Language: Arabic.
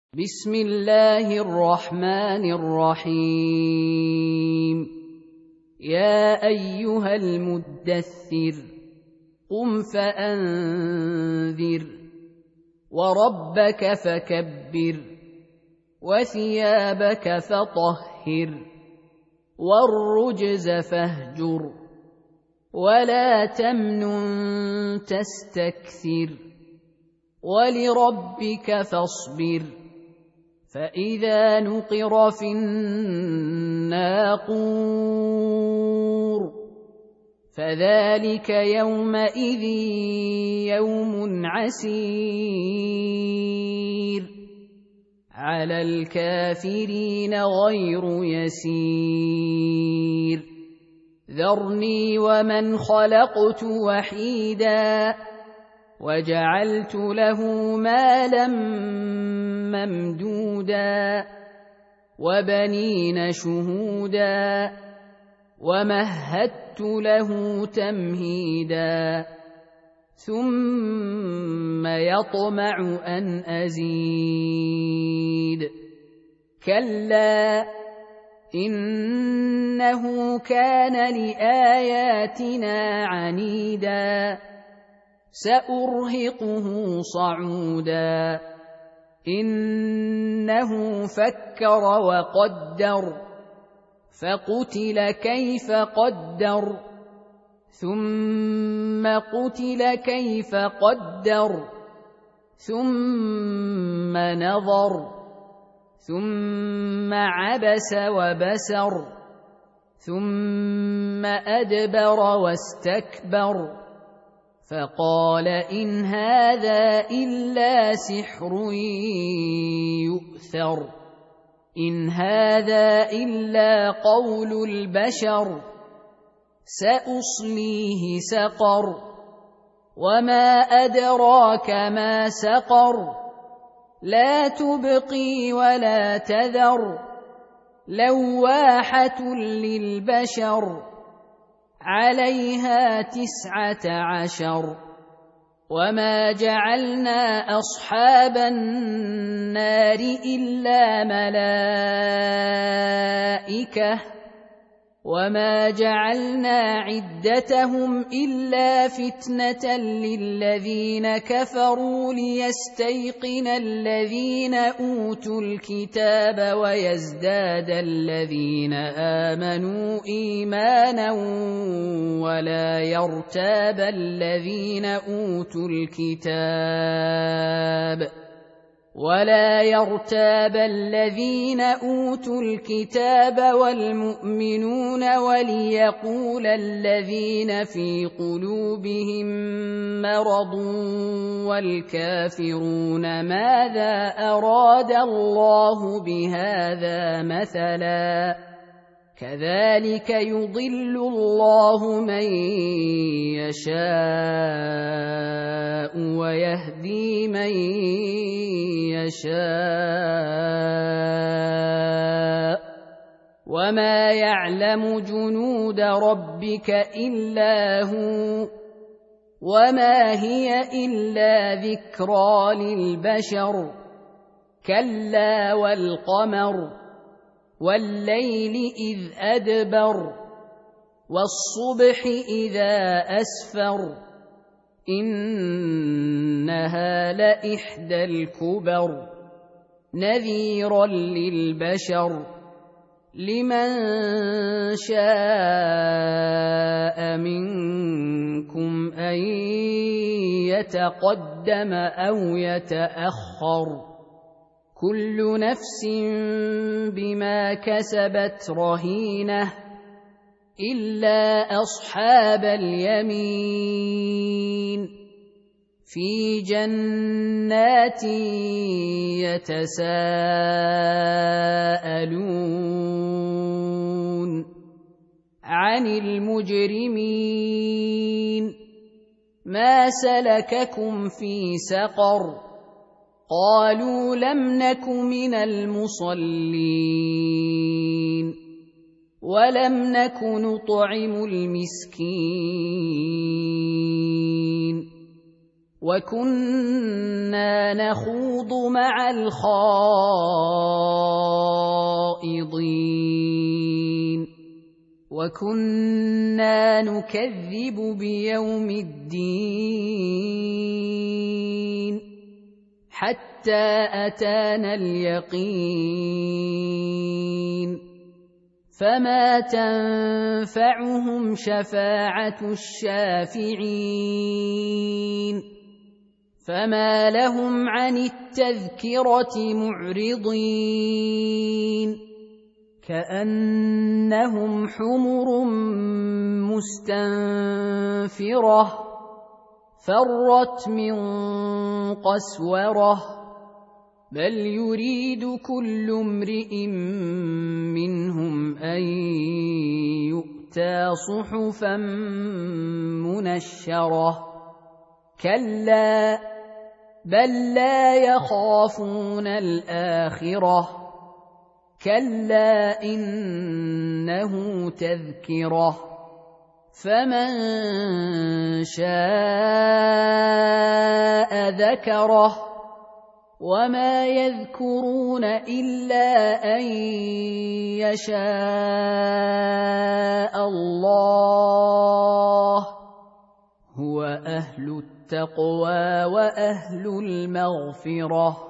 بسم الله الرحمن الرحيم. يا أيها المدثر قم فأنذر وربك فكبر وثيابك فطهر والرجز فاهجر ولا تمنن تستكثر ولربك فاصبر فإذا نقر في الناقور فذلك يومئذ يوم عسير على الكافرين غير يسير ذرني ومن خلقت وحيدا وجعلت له مالا ممدودا وبنين شهودا ومهدت له تمهيدا ثم يطمع أن أزيد كلا إنه كان لآياتنا عنيدا سأرهقه صعودا إنه فكر وقدر فقتل كيف قدر ثم قتل كيف قدر ثم نظر ثم عبس وبسر ثم أدبر واستكبر فقال إن هذا إلا سحر يؤثر إن هذا إلا قول البشر سأصليه سقر وما أدراك ما سقر لا تبقي ولا تذر لواحة للبشر عليها 19 وما جعلنا أصحاب النار إلا ملائكة وما جعلنا عدتهم إلا فتنة للذين كفروا ليستيقن الذين أوتوا الكتاب ويزداد الذين آمنوا إيمانا ولا يرتاب الذين أوتوا الكتاب والمؤمنون وليقول الذين في قلوبهم مرض والكافرون ماذا أراد الله بهذا مثلا كذلك يضل الله من يشاء ويهدي من يشاء وما يعلم جنود ربك إلا هو وما هي إلا ذكرى للبشر كلا والقمر والليل إذ أدبر والصبح إذا أسفر إنها لإحدى الكبر نذيرا للبشر لمن شاء منكم أن يتقدم أو يتأخر كل نفس بما كسبت رهينة إلا أصحاب اليمين في جنات يتساءلون عن المجرمين ما سلككم في سقر قالوا لم نك من المصلين ولم نك نطعم المسكين وكنا نخوض مع الخائضين وكنا نكذب بيوم الدين حتى أتانا اليقين فما تنفعهم شفاعة الشافعين فما لهم عن التذكرة معرضين كأنهم حمر مستنفرة فرت من قسورة بل يريد كل امرئ منهم أن يؤتى صحفا منشرة كلا بل لا يخافون الآخرة كلا إنه تذكرة فمن شاء ذكره وما يذكرون إلا أن يشاء الله هو أهل التقوى وأهل المغفرة